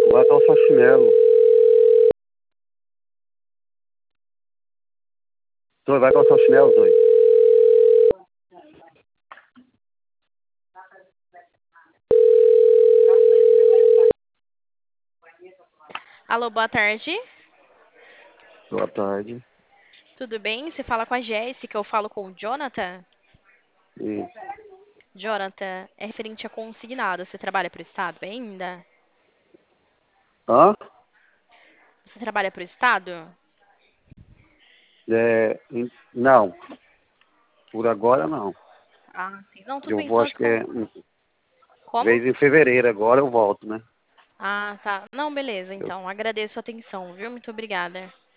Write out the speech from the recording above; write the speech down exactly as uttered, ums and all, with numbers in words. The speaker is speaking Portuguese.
Vai calçar chinelo. Zoe, vai calçar chinelo, Zoe. Alô, boa tarde. Boa tarde. Tudo bem? Você fala com a Jéssica, eu falo com o Jonathan. E, Jonathan, é referente a consignado. Você trabalha para o Estado ainda? hã? Você trabalha para o Estado? É, em- não, por agora não. Ah, sim. Não, tudo Eu bem, vou, só acho que é, descon... em Como? vez em fevereiro, agora eu volto, né? Ah, tá. Não, beleza, Eu então. Agradeço a atenção, viu? Muito obrigada.